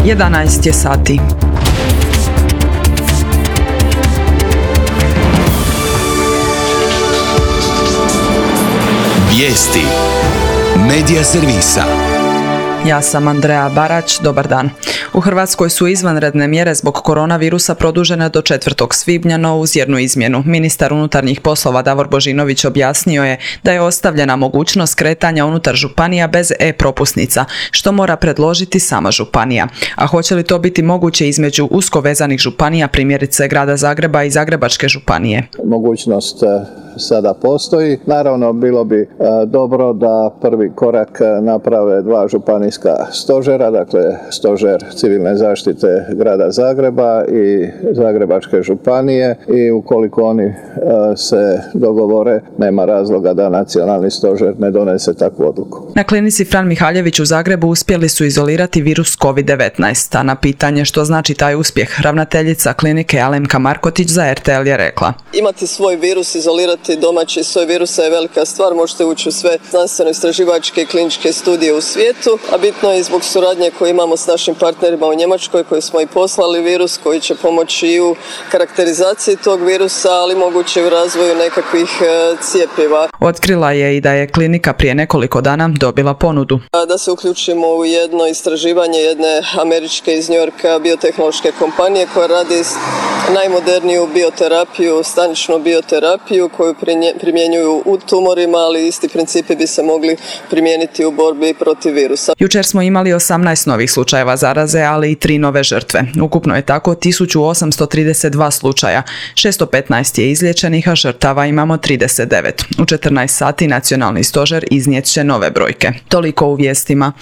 11 je sati. Vijesti Medija servisa. Ja sam Andrea Barać, dobar dan. U Hrvatskoj su izvanredne mjere zbog koronavirusa produžene do 4. svibnja, no uz jednu izmjenu. Ministar unutarnjih poslova Davor Božinović objasnio je da je ostavljena mogućnost kretanja unutar županija bez e-propusnica, što mora predložiti sama županija. A hoće li to biti moguće između usko vezanih županija, primjerice Grada Zagreba i Zagrebačke županije? Mogućnost sada postoji. Naravno, bilo bi dobro da prvi korak naprave dva županijska stožera, dakle stožer civilne zaštite Grada Zagreba i Zagrebačke županije, i ukoliko oni se dogovore, nema razloga da nacionalni stožer ne donese takvu odluku. Na klinici Fran Mihaljević u Zagrebu uspjeli su izolirati virus COVID-19, a na pitanje što znači taj uspjeh, ravnateljica klinike Alemka Markotić za RTL je rekla: imati svoj virus, izolirati domaći svoj virusa je velika stvar, možete ući u sve znanstveno-istraživačke i kliničke studije u svijetu, a bitno je i zbog suradnje koju imamo s našim partnerima u Njemačkoj, koji smo i poslali virus, koji će pomoći i u karakterizaciji tog virusa, ali moguće i u razvoju nekakvih cjepiva. Otkrila je i da je klinika prije nekoliko dana dobila ponudu da se uključimo u jedno istraživanje jedne američke iz New Yorka biotehnološke kompanije koja radi najmoderniju bioterapiju, staničnu bioterapiju koju primjenjuju u tumorima, ali isti principi bi se mogli primijeniti u borbi protiv virusa. Jučer smo imali 18 novih slučajeva zaraze, ali i 3 nove žrtve. Ukupno je tako 1832 slučaja, 615 je izliječenih, a žrtava imamo 39. U 14 sati nacionalni stožer iznijet će nove brojke. Toliko u vijestima.